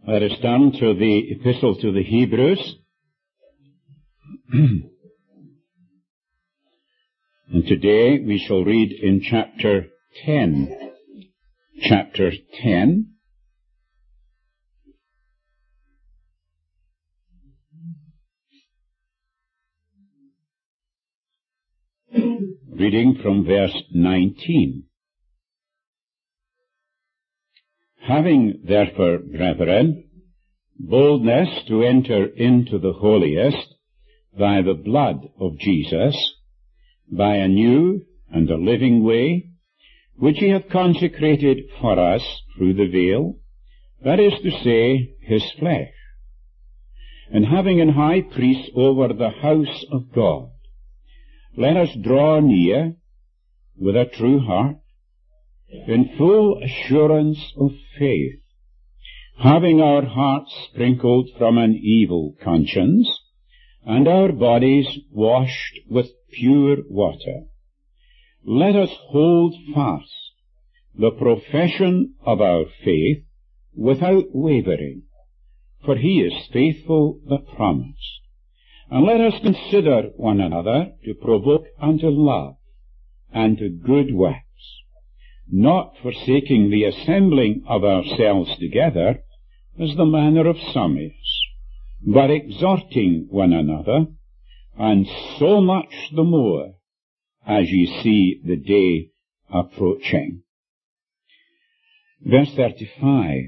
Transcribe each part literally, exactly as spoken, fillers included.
Let us turn to the Epistle to the Hebrews. And today we shall read in chapter ten. Chapter ten. Reading from verse nineteen. Having therefore, brethren, boldness to enter into the holiest by the blood of Jesus, by a new and a living way, which he hath consecrated for us through the veil, that is to say, his flesh. And having an high priest over the house of God, let us draw near with a true heart, in full assurance of faith, having our hearts sprinkled from an evil conscience, and our bodies washed with pure water. Let us hold fast the profession of our faith without wavering, for he is faithful that promised. And let us consider one another to provoke unto love and to good works, not forsaking the assembling of ourselves together, as the manner of some is, but exhorting one another, and so much the more as ye see the day approaching. Verse thirty-five.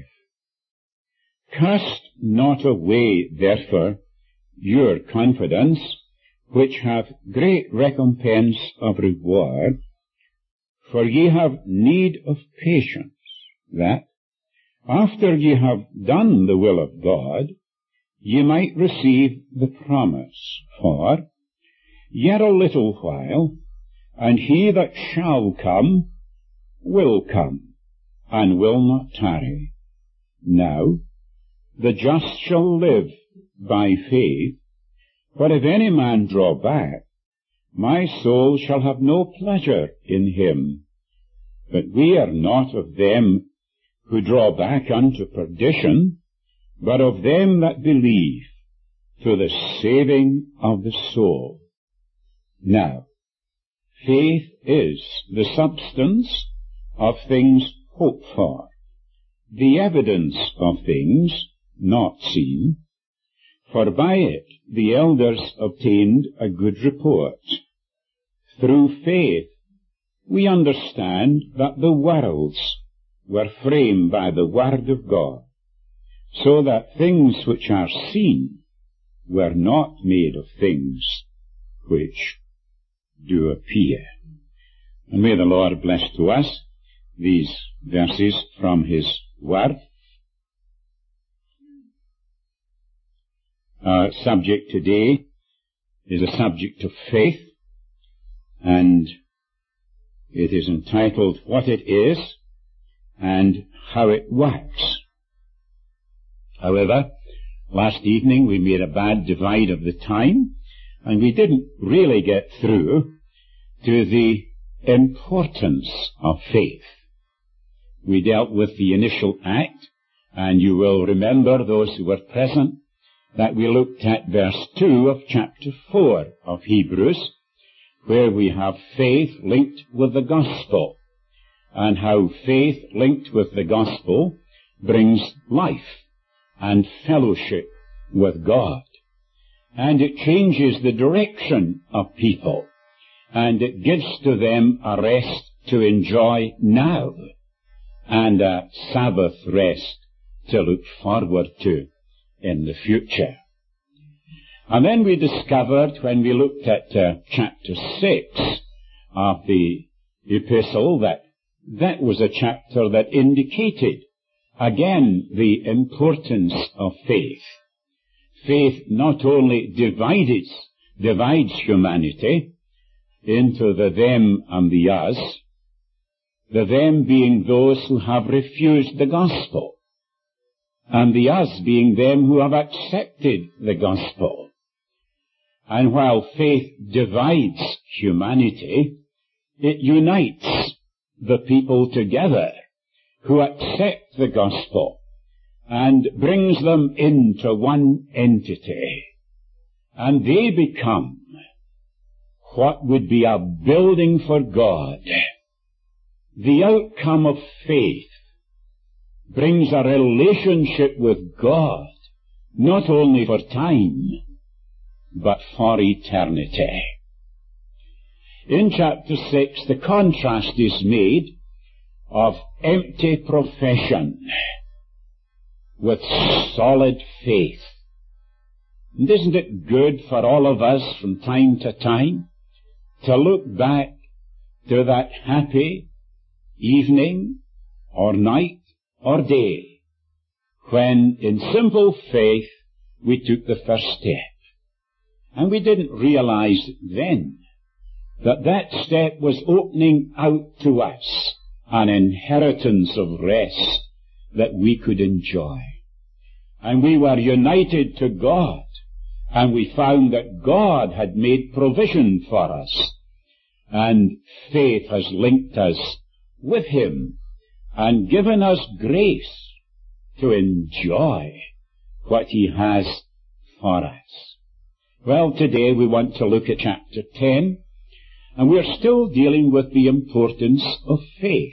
Cast not away, therefore, your confidence, which hath great recompense of reward, for ye have need of patience, that, after ye have done the will of God, ye might receive the promise. For, yet a little while, and he that shall come will come, and will not tarry. Now, the just shall live by faith, for if any man draw back, my soul shall have no pleasure in him. But we are not of them who draw back unto perdition, but of them that believe to the saving of the soul. Now, faith is the substance of things hoped for, the evidence of things not seen, for by it the elders obtained a good report. Through faith we understand that the worlds were framed by the word of God, so that things which are seen were not made of things which do appear. And may the Lord bless to us these verses from his word. Our subject today is a subject of faith, and it is entitled What It Is and How It Works. However, last evening we made a bad divide of the time, and we didn't really get through to the importance of faith. We dealt with the initial act, and you will remember, those who were present, that we looked at verse two of chapter four of Hebrews, where we have faith linked with the gospel, and how faith linked with the gospel brings life and fellowship with God. And it changes the direction of people, and it gives to them a rest to enjoy now, and a Sabbath rest to look forward to in the future. And then we discovered, when we looked at uh, chapter six of the epistle, that that was a chapter that indicated, again, the importance of faith. Faith not only divides, divides humanity into the them and the us, the them being those who have refused the gospel, and the us being them who have accepted the gospel. And while faith divides humanity, it unites the people together who accept the gospel and brings them into one entity. And they become what would be a building for God. The outcome of faith brings a relationship with God, not only for time, but for eternity. In chapter six, the contrast is made of empty profession with solid faith. And isn't it good for all of us from time to time to look back to that happy evening or night or day when in simple faith we took the first step? And we didn't realize then that that step was opening out to us an inheritance of rest that we could enjoy. And we were united to God, and we found that God had made provision for us, and faith has linked us with Him and given us grace to enjoy what He has for us. Well, today we want to look at chapter ten, and we're still dealing with the importance of faith.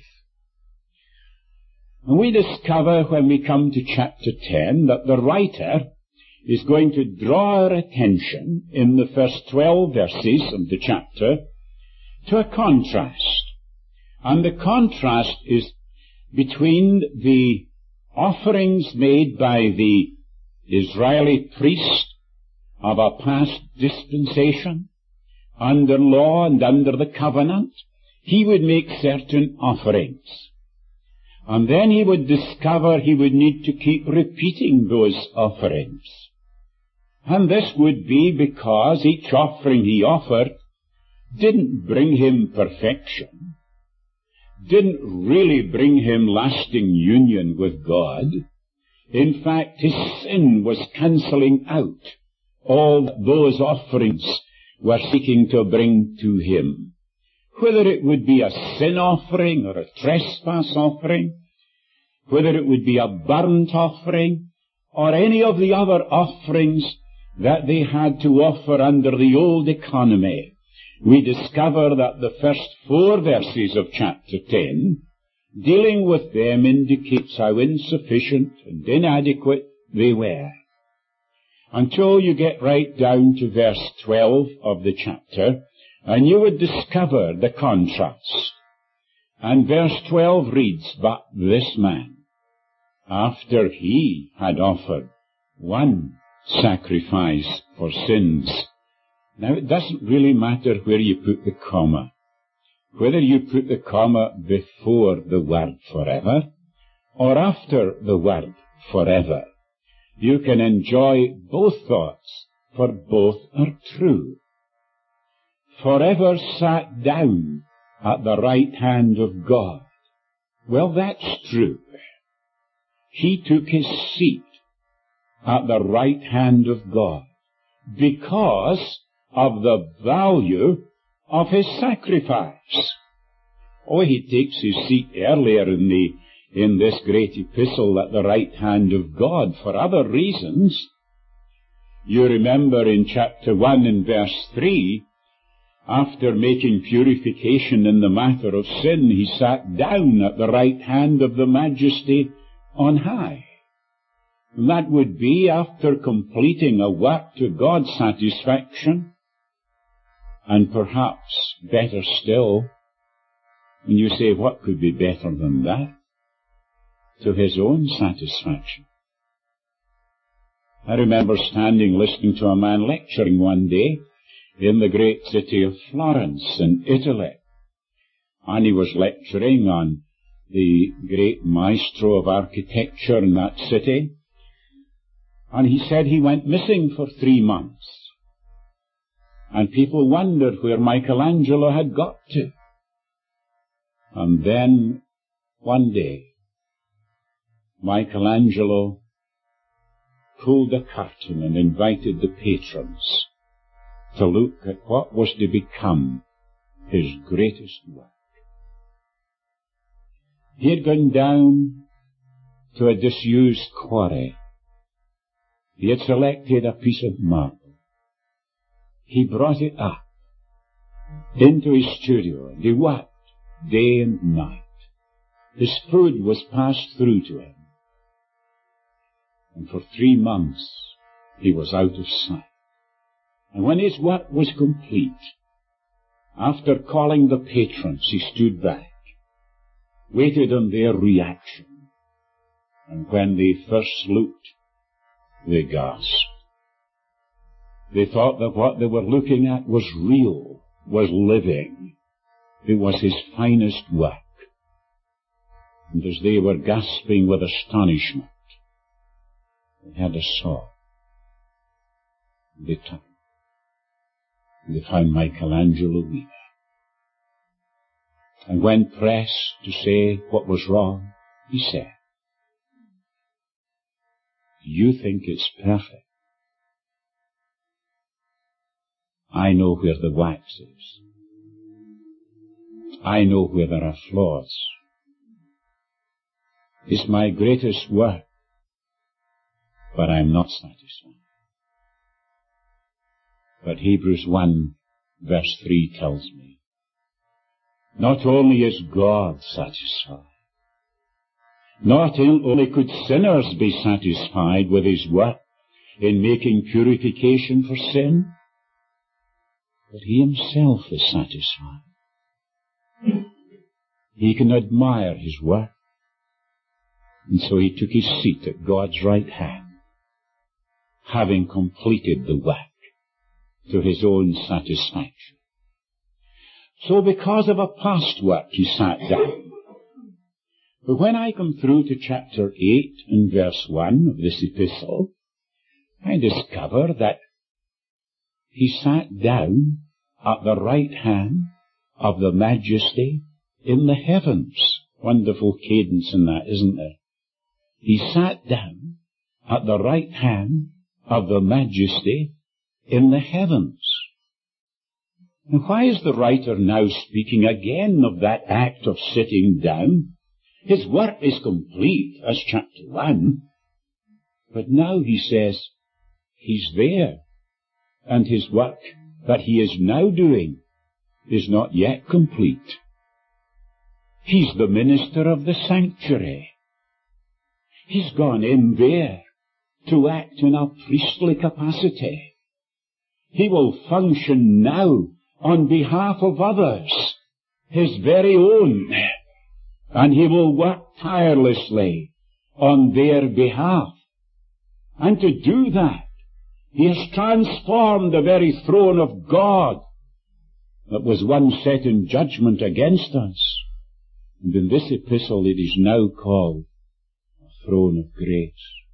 And we discover when we come to chapter ten that the writer is going to draw our attention in the first twelve verses of the chapter to a contrast. And the contrast is between the offerings made by the Israeli priest of a past dispensation, under law and under the covenant. He would make certain offerings. And then he would discover he would need to keep repeating those offerings. And this would be because each offering he offered didn't bring him perfection, didn't really bring him lasting union with God. In fact, his sin was cancelling out all that those offerings were seeking to bring to him. Whether it would be a sin offering or a trespass offering, whether it would be a burnt offering, or any of the other offerings that they had to offer under the old economy, we discover that the first four verses of chapter ten, dealing with them, indicates how insufficient and inadequate they were. Until you get right down to verse twelve of the chapter, and you would discover the contrast. And verse twelve reads, "But this man, after he had offered one sacrifice for sins." Now, it doesn't really matter where you put the comma. Whether you put the comma before the word forever or after the word forever, you can enjoy both thoughts, for both are true. Forever sat down at the right hand of God. Well, that's true. He took his seat at the right hand of God because of the value of his sacrifice. Oh, he takes his seat earlier in the in this great epistle at the right hand of God for other reasons. You remember in chapter one and verse three, after making purification in the matter of sin, he sat down at the right hand of the Majesty on high. And that would be after completing a work to God's satisfaction, and perhaps better still, when you say, what could be better than that? To his own satisfaction. I remember standing listening to a man lecturing one day in the great city of Florence in Italy. And he was lecturing on the great maestro of architecture in that city. And he said he went missing for three months. And people wondered where Michelangelo had got to. And then, one day, Michelangelo pulled the curtain and invited the patrons to look at what was to become his greatest work. He had gone down to a disused quarry. He had selected a piece of marble. He brought it up into his studio, and he worked day and night. His food was passed through to him. And for three months he was out of sight. And when his work was complete, after calling the patrons, he stood back, waited on their reaction. And when they first looked, they gasped. They thought that what they were looking at was real, was living. It was his finest work. And as they were gasping with astonishment, they had a sob. They turned. They found Michelangelo weeping. And when pressed to say what was wrong, he said, "You think it's perfect. I know where the wax is. I know where there are flaws. It's my greatest work, but I'm not satisfied." But Hebrews one verse three tells me, not only is God satisfied, not only could sinners be satisfied with his work in making purification for sin, but he himself is satisfied. He can admire his work, and so he took his seat at God's right hand, having completed the work to his own satisfaction. So because of a past work, he sat down. But when I come through to chapter eight and verse one of this epistle, I discover that he sat down at the right hand of the Majesty in the heavens. Wonderful cadence in that, isn't there? He sat down at the right hand of the Majesty in the heavens. And why is the writer now speaking again of that act of sitting down? His work is complete, as chapter one. But now he says he's there, and his work that he is now doing is not yet complete. He's the minister of the sanctuary. He's gone in there to act in a priestly capacity. He will function now on behalf of others, his very own, and he will work tirelessly on their behalf. And to do that, he has transformed the very throne of God that was once set in judgment against us. And in this epistle it is now called a throne of grace.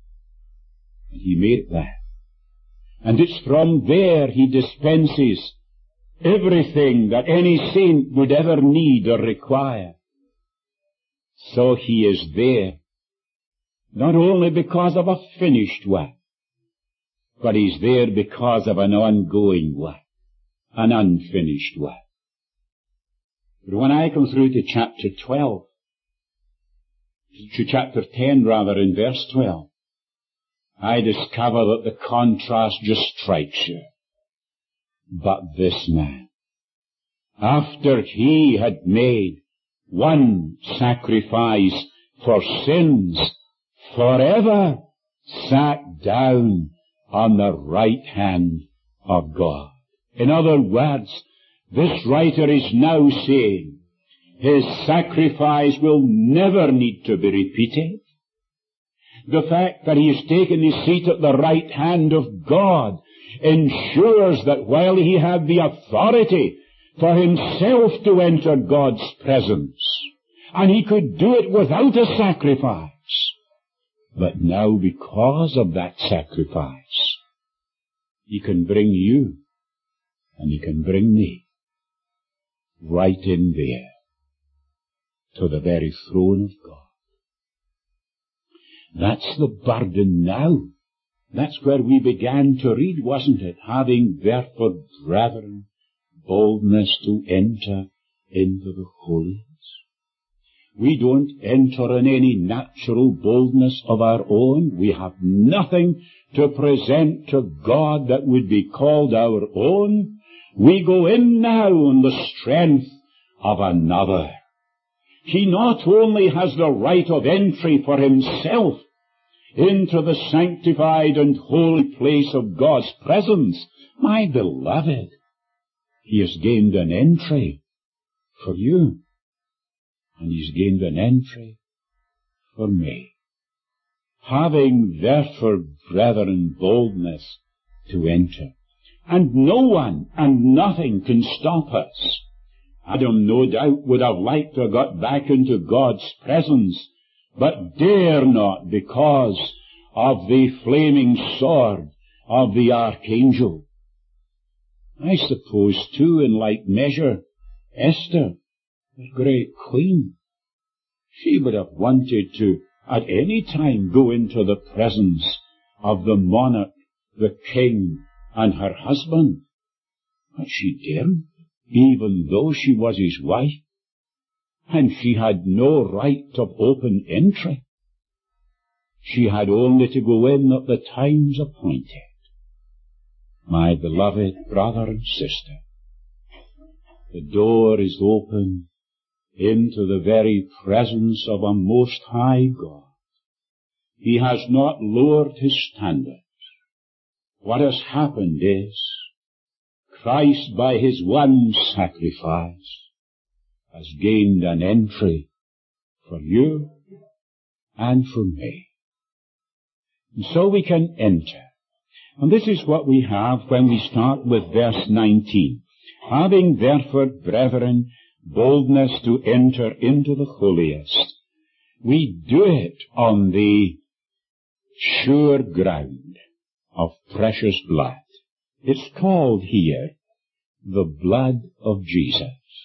And he made it that. And it's from there he dispenses everything that any saint would ever need or require. So he is there, not only because of a finished work, but he's there because of an ongoing work, an unfinished work. But when I come through to chapter twelve, to chapter ten rather, in verse twelve, I discover that the contrast just strikes you. But this man, after he had made one sacrifice for sins forever, sat down on the right hand of God. In other words, this writer is now saying his sacrifice will never need to be repeated. The fact that he has taken his seat at the right hand of God ensures that while he had the authority for himself to enter God's presence, and he could do it without a sacrifice, but now because of that sacrifice, he can bring you and he can bring me right in there to the very throne of God. That's the burden now. That's where we began to read, wasn't it? Having therefore, brethren, boldness to enter into the holies. We don't enter in any natural boldness of our own. We have nothing to present to God that would be called our own. We go in now on the strength of another. He not only has the right of entry for himself into the sanctified and holy place of God's presence, my beloved, he has gained an entry for you, and he's gained an entry for me. Having therefore, brethren, boldness to enter, and no one and nothing can stop us. Adam, no doubt, would have liked to have got back into God's presence, but dare not because of the flaming sword of the archangel. I suppose, too, in like measure, Esther, the great queen, she would have wanted to, at any time, go into the presence of the monarch, the king, and her husband. But she daren't, even though she was his wife, and she had no right of open entry. She had only to go in at the times appointed. My beloved brother and sister, the door is open into the very presence of a most high God. He has not lowered his standards. What has happened is, Christ, by his one sacrifice, has gained an entry for you and for me. And so we can enter. And this is what we have when we start with verse nineteen. Having therefore, brethren, boldness to enter into the holiest, we do it on the sure ground of precious blood. It's called here the blood of Jesus.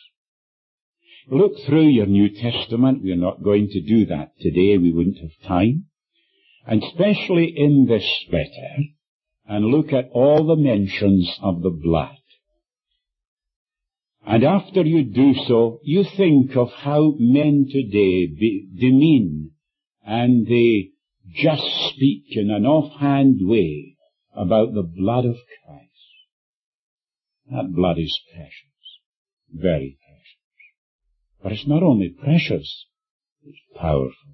Look through your New Testament. We're not going to do that today. We wouldn't have time. And especially in this letter, and look at all the mentions of the blood. And after you do so, you think of how men today be, demean and they just speak in an offhand way about the blood of Christ. That blood is precious, very precious. But it's not only precious, it's powerful.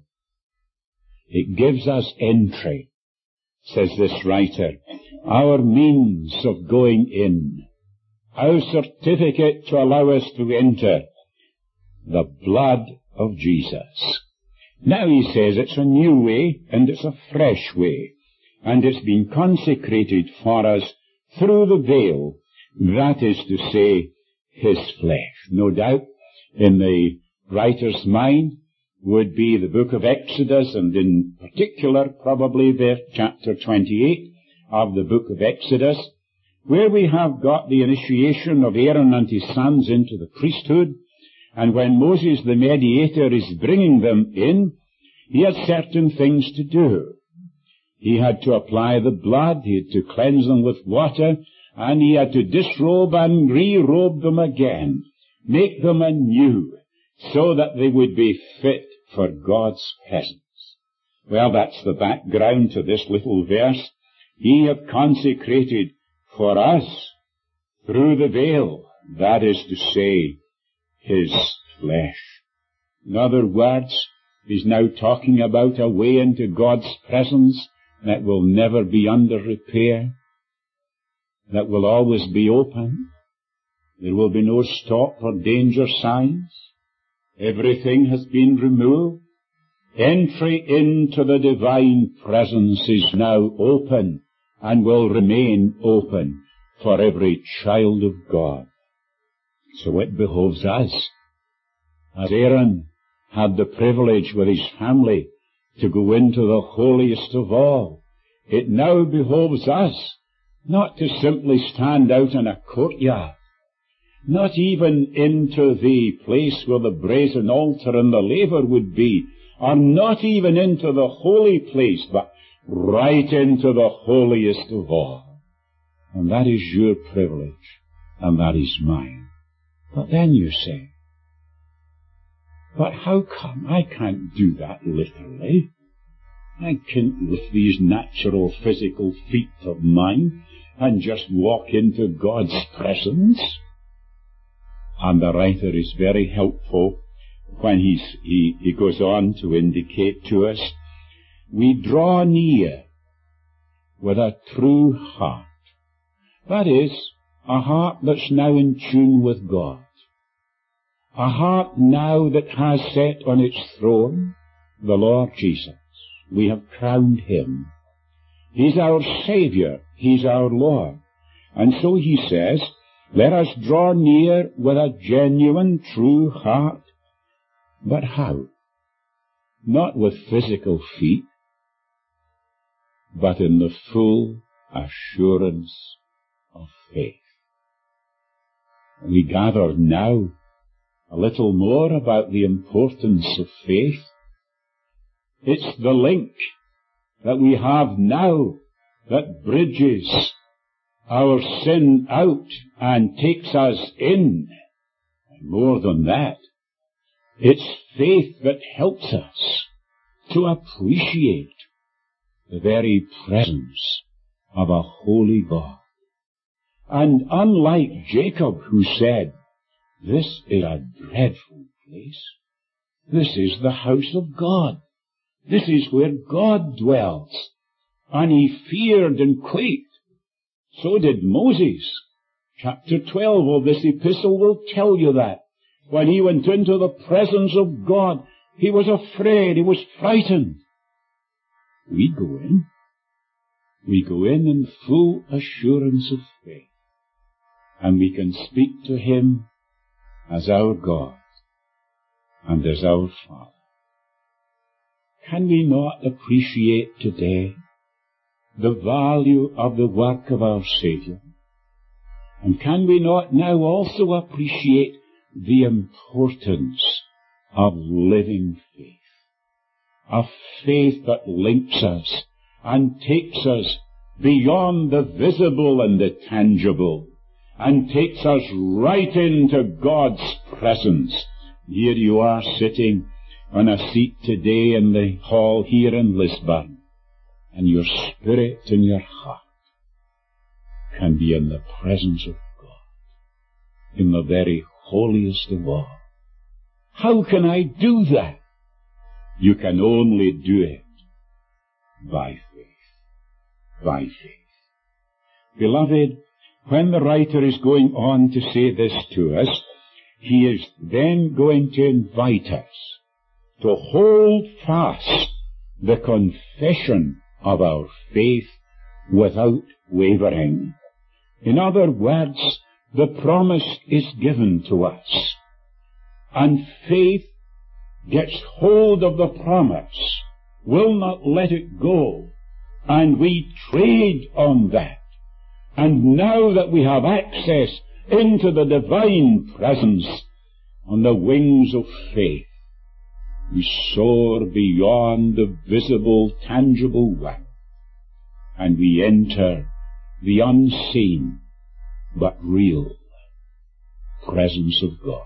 It gives us entry, says this writer, our means of going in, our certificate to allow us to enter, the blood of Jesus. Now he says it's a new way and it's a fresh way, and it's been consecrated for us through the veil, that is to say, his flesh. No doubt, in the writer's mind, would be the book of Exodus, and in particular, probably the chapter twenty-eight of the book of Exodus, where we have got the initiation of Aaron and his sons into the priesthood, and when Moses, the mediator, is bringing them in, he had certain things to do. He had to apply the blood, he had to cleanse them with water, and he had to disrobe and re-robe them again, make them anew, so that they would be fit for God's presence. Well, that's the background to this little verse. He hath consecrated for us through the veil, that is to say, his flesh. In other words, he's now talking about a way into God's presence that will never be under repair, that will always be open. There will be no stop or danger signs. Everything has been removed. Entry into the divine presence is now open and will remain open for every child of God. So it behoves us, as Aaron had the privilege with his family to go into the holiest of all, it now behoves us not to simply stand out in a courtyard, not even into the place where the brazen altar and the laver would be, or not even into the holy place, but right into the holiest of all. And that is your privilege, and that is mine. But then you say, But how come I can't do that literally? I can't with these natural physical feet of mine and just walk into God's presence. And the writer is very helpful when he's, he, he goes on to indicate to us, we draw near with a true heart. That is, a heart that's now in tune with God. A heart now that has set on its throne the Lord Jesus. We have crowned him. He's our Saviour. He's our Lord. And so he says, let us draw near with a genuine, true heart. But how? Not with physical feet, but in the full assurance of faith. We gather now a little more about the importance of faith. It's the link that we have now that bridges our sin out and takes us in. And more than that, it's faith that helps us to appreciate the very presence of a holy God. And unlike Jacob, who said, this is a dreadful place, this is the house of God. This is where God dwells. And he feared and quaked. So did Moses. Chapter twelve of this epistle will tell you that. When he went into the presence of God, he was afraid, he was frightened. We go in. We go in in full assurance of faith. And we can speak to him as our God and as our Father. Can we not appreciate today the value of the work of our Saviour? And can we not now also appreciate the importance of living faith? A faith that links us and takes us beyond the visible and the tangible, and takes us right into God's presence. Here you are sitting on a seat today in the hall here in Lisburn, and your spirit and your heart can be in the presence of God, in the very holiest of all. How can I do that? You can only do it by faith. By faith. Beloved, when the writer is going on to say this to us, he is then going to invite us to hold fast the confession of our faith without wavering. In other words, the promise is given to us, and faith gets hold of the promise, will not let it go, and we trade on that. And now that we have access into the divine presence on the wings of faith, we soar beyond the visible, tangible world, and we enter the unseen but real presence of God.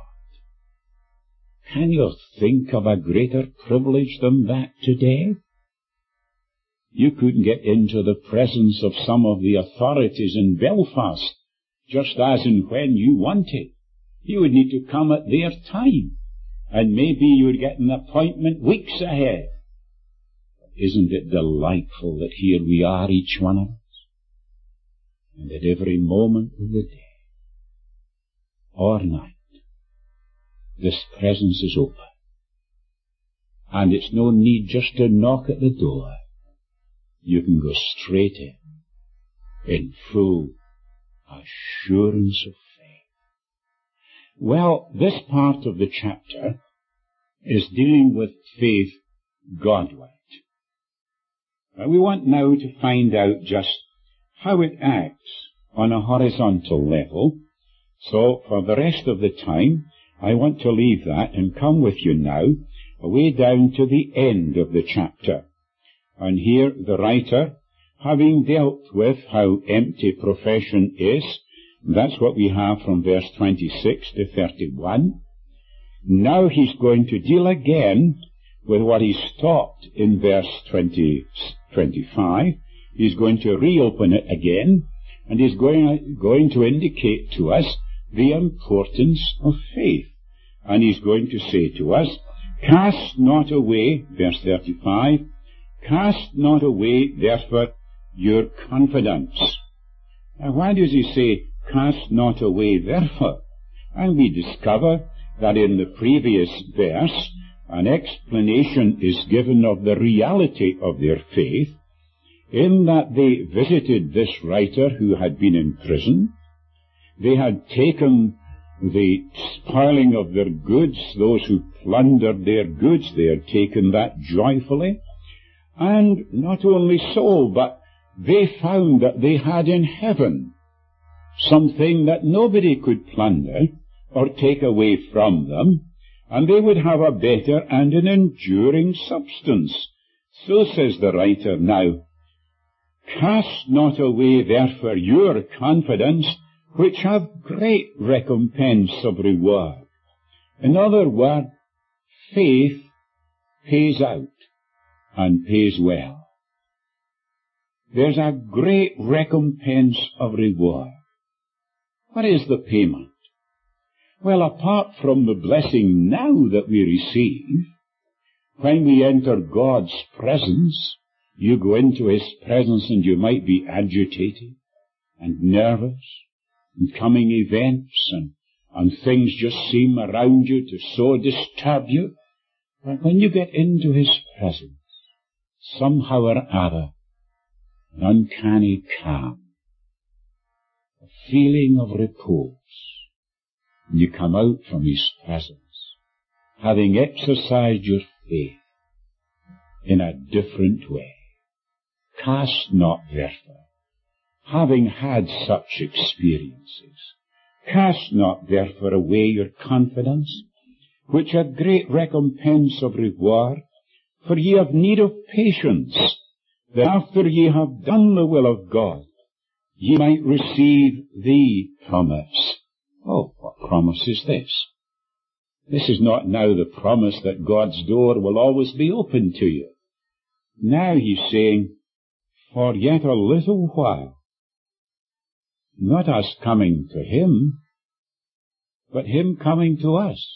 Can you think of a greater privilege than that today? You couldn't get into the presence of some of the authorities in Belfast just as and when you wanted. You would need to come at their time, and maybe you would get an appointment weeks ahead. Isn't it delightful that here we are, each one of us, and at every moment of the day or night, this presence is open, and it's no need just to knock at the door. You can go straight in, in full assurance of faith. Well, this part of the chapter is dealing with faith Godward. And we want now to find out just how it acts on a horizontal level. So for the rest of the time, I want to leave that and come with you now away down to the end of the chapter. And here the writer, having dealt with how empty profession is, that's what we have from verse twenty-six to thirty-one, Now he's going to deal again with what he stopped in verse twenty, twenty-five. He's going to reopen it again, and he's going, going to indicate to us the importance of faith. And he's going to say to us, cast not away, verse thirty-five, cast not away, therefore, your confidence. Now, why does he say, cast not away, therefore? And we discover that in the previous verse, an explanation is given of the reality of their faith, in that they visited this writer who had been in prison. They had taken the spoiling of their goods, those who plundered their goods, they had taken that joyfully. And not only so, but they found that they had in heaven something that nobody could plunder or take away from them, and they would have a better and an enduring substance. So says the writer now, cast not away therefore your confidence, which have great recompense of reward. In other words, faith pays out and pays well. There's a great recompense of reward. What is the payment? Well, apart from the blessing now that we receive, when we enter God's presence, you go into His presence and you might be agitated and nervous, and coming events and, and things just seem around you to so disturb you. But when you get into His presence, somehow or other, an uncanny calm, a feeling of repose, and you come out from His presence, having exercised your faith in a different way. Cast not, therefore, having had such experiences, cast not, therefore, away your confidence, which hath great recompense of reward, for ye have need of patience, that after ye have done the will of God, ye might receive the promise. Oh, what promise is this? This is not now the promise that God's door will always be open to you. Now he's saying, for yet a little while, not us coming to Him, but Him coming to us.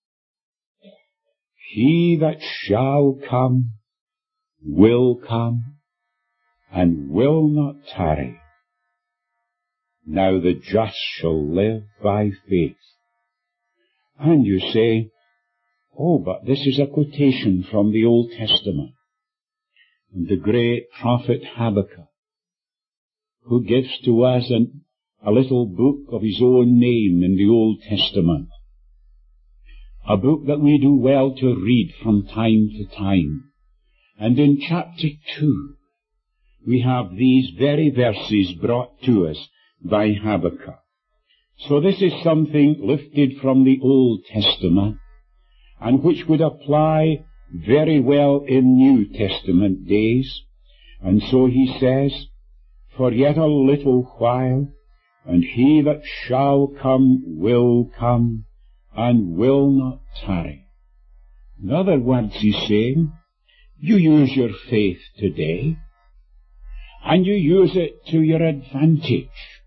He that shall come, will come, and will not tarry. Now the just shall live by faith. And you say, oh, but this is a quotation from the Old Testament. And the great prophet Habakkuk, who gives to us an, a little book of his own name in the Old Testament. A book that we do well to read from time to time. And in chapter two, we have these very verses brought to us by Habakkuk. So this is something lifted from the Old Testament, and which would apply very well in New Testament days. And so he says, for yet a little while, and he that shall come will come, and will not tarry. In other words, he's saying, you use your faith today, and you use it to your advantage.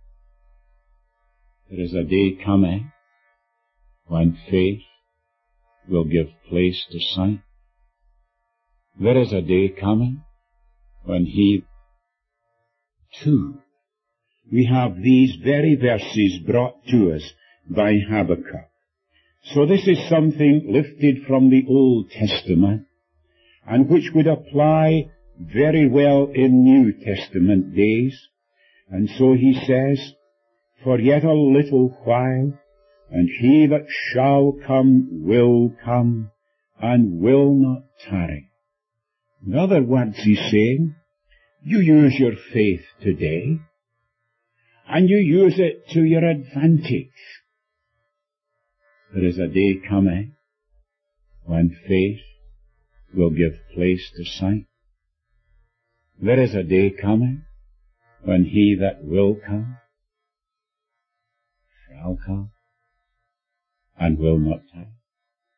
There is a day coming when faith will give place to sight. There is a day coming when he, too, we have these very verses brought to us by Habakkuk. So this is something lifted from the Old Testament, and which would apply very well in New Testament days. And so he says, for yet a little while, and he that shall come will come, and will not tarry. In other words, he's saying, you use your faith today, and you use it to your advantage. There is a day coming when faith will give place to sight. There is a day coming when he that will come shall come and will not tarry.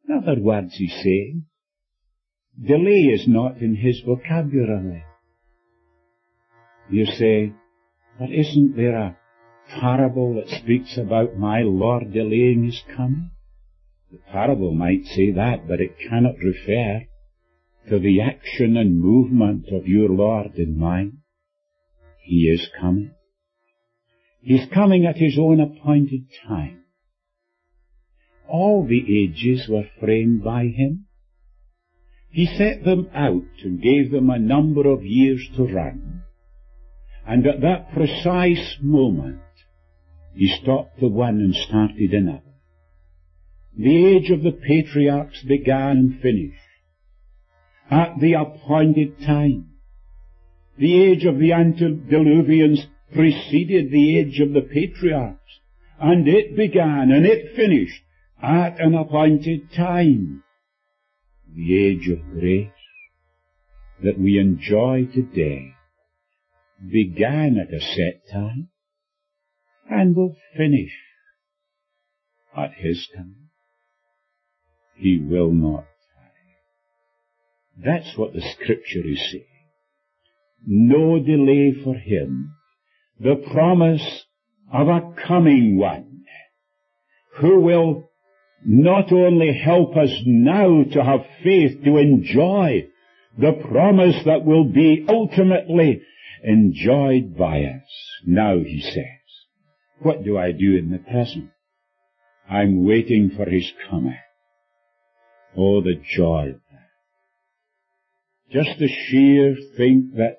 In other words, he's saying, delay is not in his vocabulary. You say, but isn't there a parable that speaks about my Lord delaying his coming? The parable might say that, but it cannot refer to the action and movement of your Lord and mine. He is coming. He's coming at his own appointed time. All the ages were framed by him. He set them out and gave them a number of years to run. And at that precise moment, he stopped the one and started another. The age of the patriarchs began and finished at the appointed time. The age of the antediluvians preceded the age of the patriarchs, and it began and it finished at an appointed time. The age of grace that we enjoy today began at a set time and will finish at his time. He will not die. That's what the Scripture is saying. No delay for him. The promise of a coming one who will not only help us now to have faith to enjoy the promise that will be ultimately enjoyed by us. Now, he says, what do I do in the present? I'm waiting for his coming. Oh, the joy of that. Just the sheer think that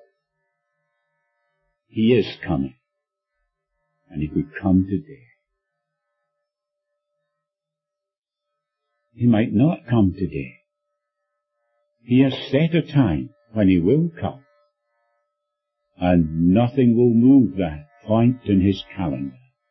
he is coming, and he could come today. He might not come today. He has set a time when he will come, and nothing will move that point in his calendar.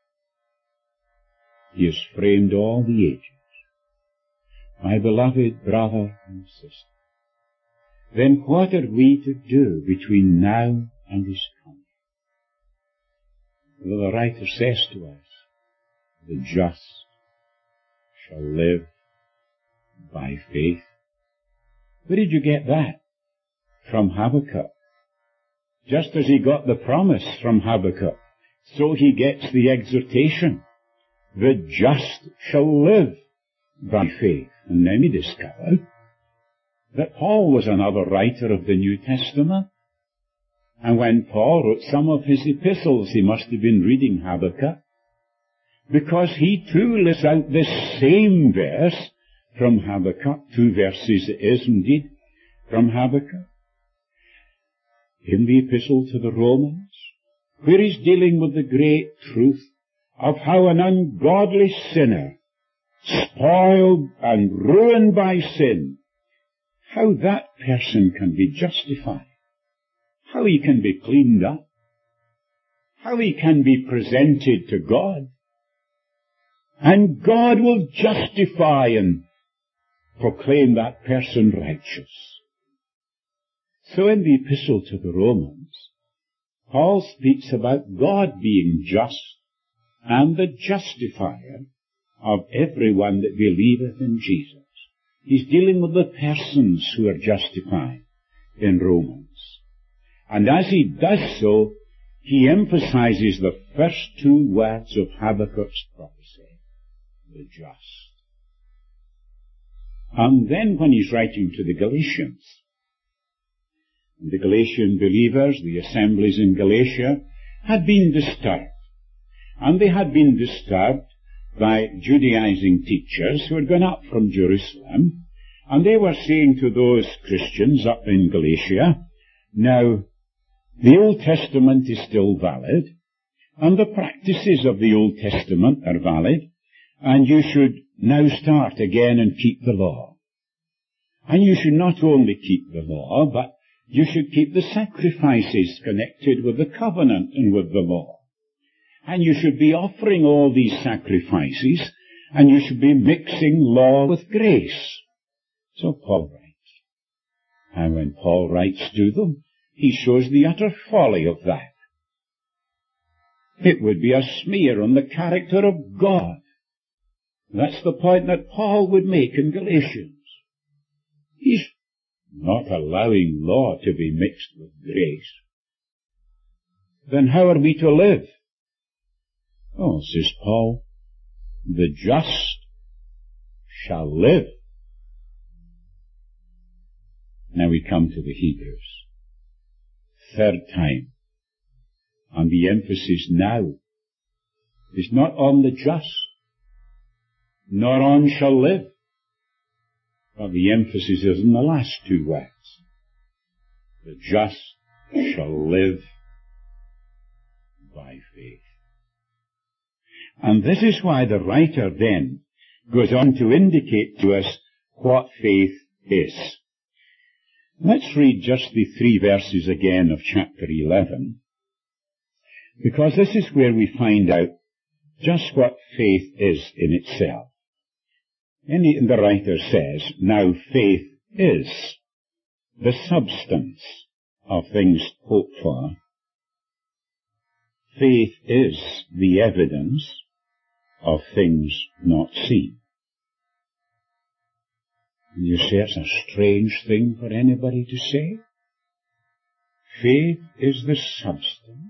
He has framed all the ages. My beloved brother and sister, then what are we to do between now and his coming? Well, the writer says to us, the just shall live by faith. Where did you get that? From Habakkuk. Just as he got the promise from Habakkuk, so he gets the exhortation. The just shall live by faith. And then we discover that Paul was another writer of the New Testament. And when Paul wrote some of his epistles, he must have been reading Habakkuk, because he too lists out this same verse from Habakkuk. Two verses it is indeed from Habakkuk. In the epistle to the Romans, where he's dealing with the great truth of how an ungodly sinner, spoiled and ruined by sin, how that person can be justified, how he can be cleaned up, how he can be presented to God, and God will justify and proclaim that person righteous. So in the epistle to the Romans, Paul speaks about God being just and the justifier of everyone that believeth in Jesus. He's dealing with the persons who are justified in Romans. And as he does so, he emphasizes the first two words of Habakkuk's prophecy, the just. And then when he's writing to the Galatians, the Galatian believers, the assemblies in Galatia, had been disturbed. And they had been disturbed by Judaizing teachers who had gone up from Jerusalem, and they were saying to those Christians up in Galatia, now, the Old Testament is still valid, and the practices of the Old Testament are valid, and you should now start again and keep the law. And you should not only keep the law, but you should keep the sacrifices connected with the covenant and with the law. And you should be offering all these sacrifices, and you should be mixing law with grace. So Paul writes. And when Paul writes to them, he shows the utter folly of that. It would be a smear on the character of God That's the point that Paul would make in Galatians. He's not allowing law to be mixed with grace. Then how are we to live? Oh, says Paul, the just shall live. Now we come to the Hebrews. Third time. And the emphasis now is not on the just, nor on shall live, but the emphasis is in the last two words. The just shall live by faith. And this is why the writer then goes on to indicate to us what faith is. Let's read just the three verses again of chapter eleven, because this is where we find out just what faith is in itself. And the writer says, now faith is the substance of things hoped for. Faith is the evidence of things not seen. And you say it's a strange thing for anybody to say. Faith is the substance.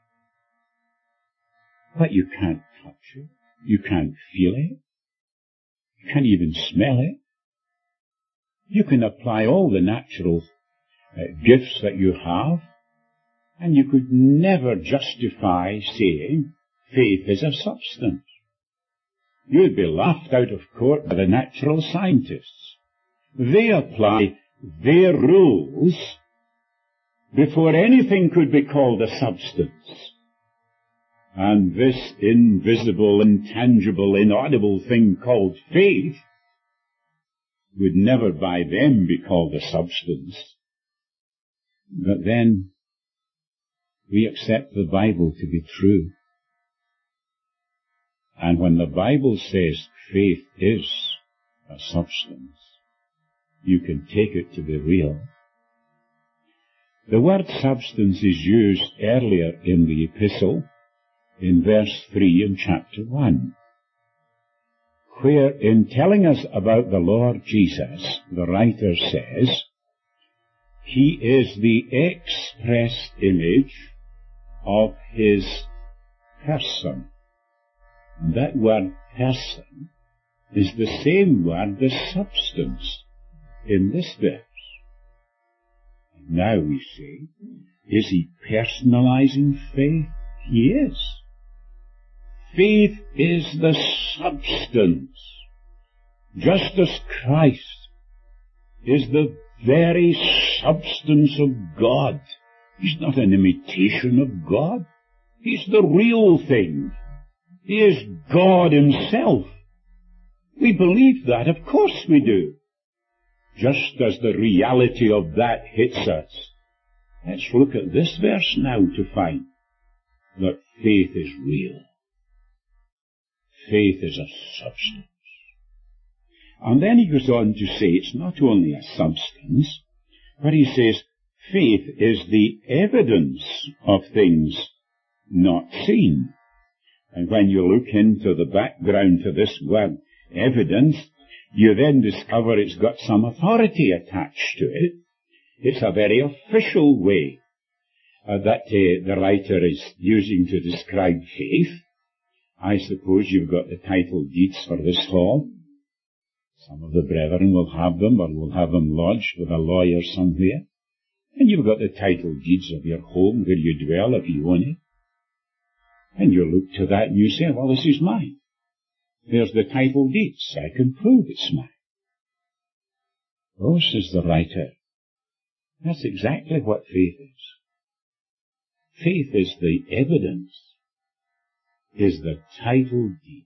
But you can't touch it. You can't feel it. You can't even smell it. You can apply all the natural uh, gifts that you have, and you could never justify saying faith is a substance. You'd be laughed out of court by the natural scientists. They apply their rules before anything could be called a substance. And this invisible, intangible, inaudible thing called faith would never by them be called a substance. But then we accept the Bible to be true. And when the Bible says faith is a substance, you can take it to be real. The word substance is used earlier in the epistle, in verse three in chapter one, where in telling us about the Lord Jesus, the writer says, He is the express image of His person. And that word person is the same word, the substance, in this verse. And now we say, is He personalizing faith? He is. Faith is the substance, just as Christ is the very substance of God. He's not an imitation of God. He's the real thing. He is God Himself. We believe that, of course we do. Just as the reality of that hits us, let's look at this verse now to find that faith is real. Faith is a substance. And then he goes on to say it's not only a substance, but he says faith is the evidence of things not seen. And when you look into the background to this word, evidence, you then discover it's got some authority attached to it. It's a very official way uh, that uh, the writer is using to describe faith. I suppose you've got the title deeds for this hall. Some of the brethren will have them, or will have them lodged with a lawyer somewhere. And you've got the title deeds of your home where you dwell if you own it. And you look to that and you say, well, this is mine. There's the title deeds. I can prove it's mine. Oh, says the writer, that's exactly what faith is. Faith is the evidence, is the title deeds.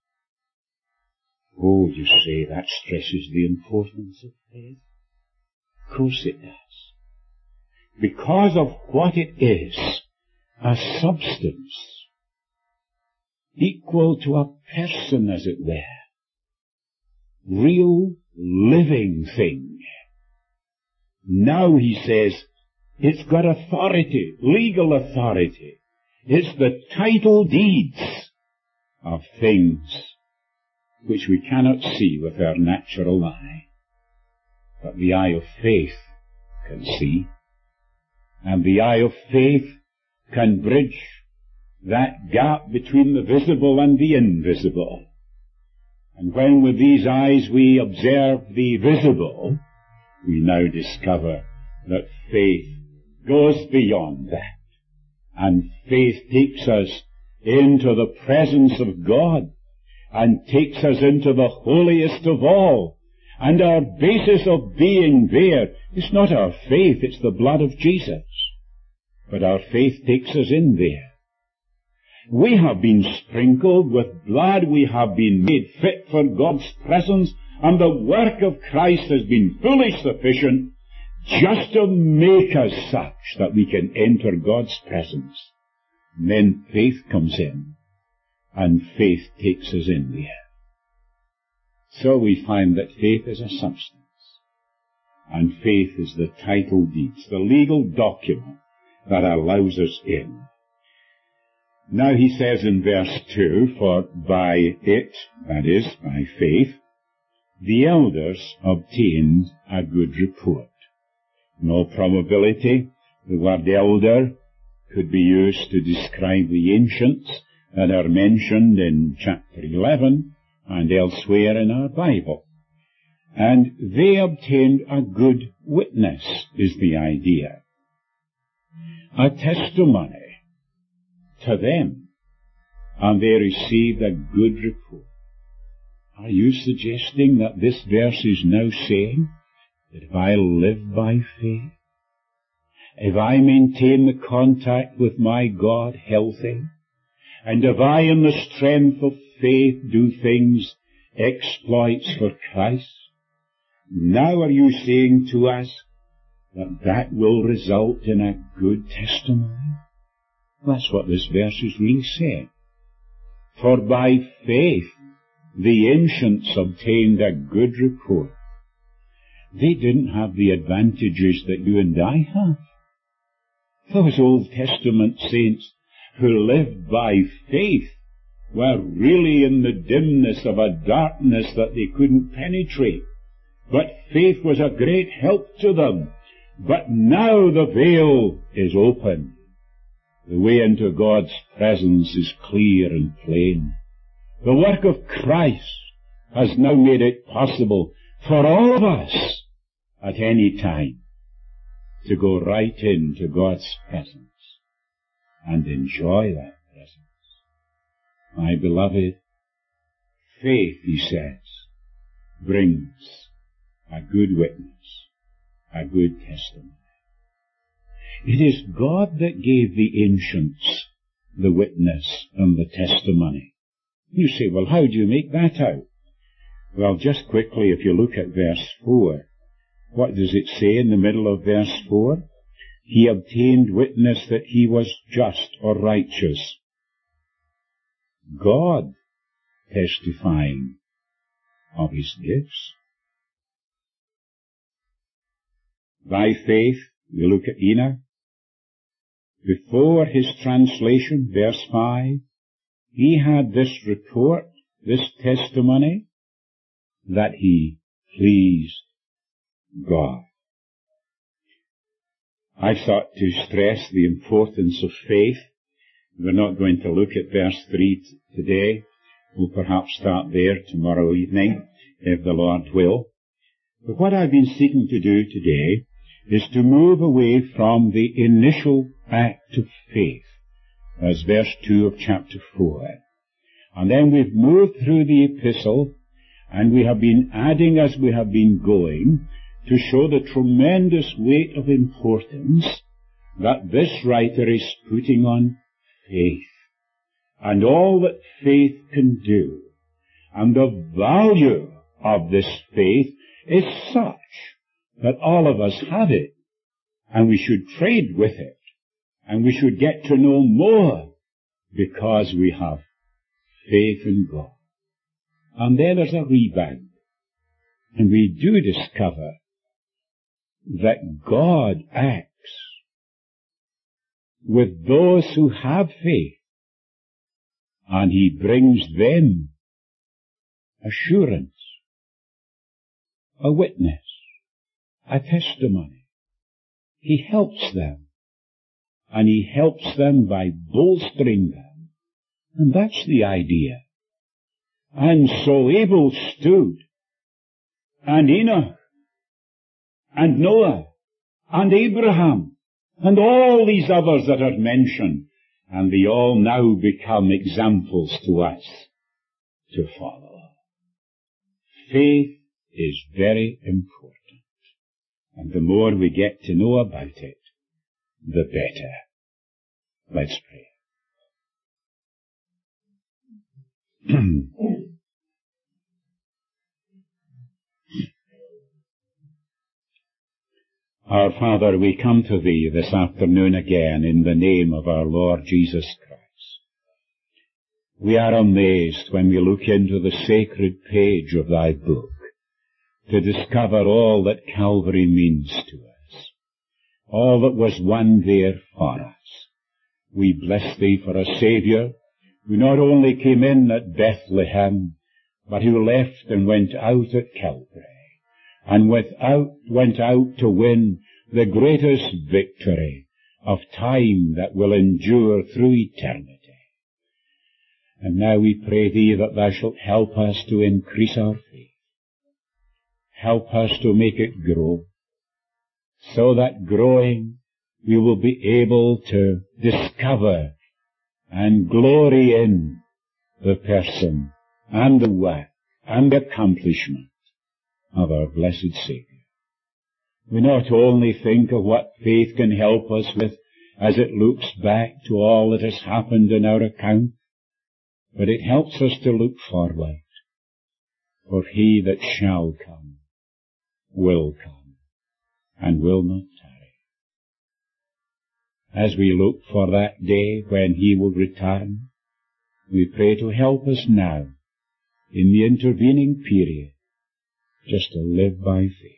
Oh, you say that stresses the importance of faith? Of course it does. Because of what it is, a substance, equal to a person, as it were. Real, living thing. Now, he says, it's got authority, legal authority. It's the title deeds of things which we cannot see with our natural eye, but the eye of faith can see, and the eye of faith can bridge that gap between the visible and the invisible. And when with these eyes we observe the visible, we now discover that faith goes beyond that. And faith takes us into the presence of God and takes us into the holiest of all. And our basis of being there is not our faith, it's the blood of Jesus. But our faith takes us in there. We have been sprinkled with blood, we have been made fit for God's presence, and the work of Christ has been fully sufficient just to make us such that we can enter God's presence. And then faith comes in, and faith takes us in there. So we find that faith is a substance, and faith is the title deed, the legal document that allows us in. Now he says in verse two, for by it, that is, by faith, the elders obtained a good report. In all probability, the word elder could be used to describe the ancients that are mentioned in chapter eleven and elsewhere in our Bible. And they obtained a good witness, is the idea. A testimony to them, and they received a good report. Are you suggesting that this verse is now saying that if I live by faith, if I maintain the contact with my God healthy, and if I in the strength of faith do things, exploits for Christ, now are you saying to us that that will result in a good testimony? That's what this verse is really saying. For by faith the ancients obtained a good report. They didn't have the advantages that you and I have. Those Old Testament saints who lived by faith were really in the dimness of a darkness that they couldn't penetrate. But faith was a great help to them. But now the veil is open. The way into God's presence is clear and plain. The work of Christ has now made it possible for all of us at any time to go right into God's presence and enjoy that presence. My beloved, faith, he says, brings a good witness, a good testimony. It is God that gave the ancients the witness and the testimony. You say, well, how do you make that out? Well, just quickly, if you look at verse four, what does it say in the middle of verse four? He obtained witness that he was just or righteous. God testifying of his gifts. By faith, we look at Enoch. Before his translation, verse five, he had this report, this testimony, that he pleased God. I thought to stress the importance of faith. We're not going to look at verse three t- today. We'll perhaps start there tomorrow evening, if the Lord will. But what I've been seeking to do today is to move away from the initial act of faith, as verse two of chapter four. And then we've moved through the epistle, and we have been adding as we have been going, to show the tremendous weight of importance that this writer is putting on faith, and all that faith can do. And the value of this faith is such that all of us have it, and we should trade with it, and we should get to know more, because we have faith in God. And then there's a rebound, and we do discover that God acts with those who have faith, and he brings them assurance, a witness, a testimony. He helps them, and he helps them by bolstering them. And that's the idea. And so Abel stood, and Enoch, and Noah, and Abraham, and all these others that are mentioned, and they all now become examples to us to follow. Faith is very important, and the more we get to know about it, the better. Let's pray. Our Father, we come to Thee this afternoon again in the name of our Lord Jesus Christ. We are amazed when we look into the sacred page of Thy book to discover all that Calvary means to us, all that was won there for us. We bless Thee for a Saviour who not only came in at Bethlehem, but who left and went out at Calvary, and without, went out to win the greatest victory of time that will endure through eternity. And now we pray Thee that Thou shalt help us to increase our faith. Help us to make it grow, so that growing we will be able to discover and glory in the person and the work and the accomplishment of our blessed Saviour. We not only think of what faith can help us with as it looks back to all that has happened in our account, but it helps us to look forward. For He that shall come will come and will not tarry. As we look for that day when He will return, we pray to help us now in the intervening period just to live by faith.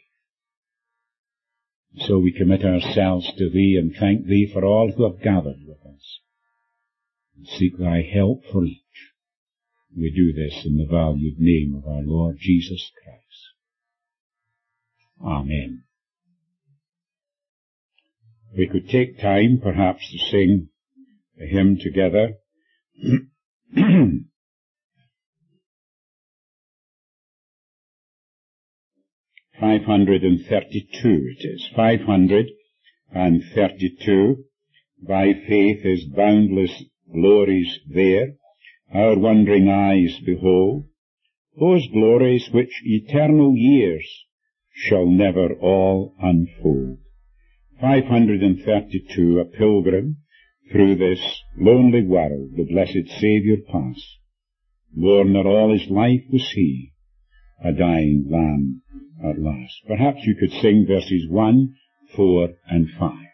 So we commit ourselves to Thee and thank Thee for all who have gathered with us, and seek Thy help for each. We do this in the valued name of our Lord Jesus Christ. Amen. We could take time perhaps to sing a hymn together. five hundred thirty-two it is. five hundred thirty-two. By faith His boundless glories there our wondering eyes behold, those glories which eternal years shall never all unfold. five hundred thirty-two, a pilgrim through this lonely world, the blessed Saviour passed. Born that all His life was He, a dying Lamb at last. Perhaps you could sing verses one, four, and five.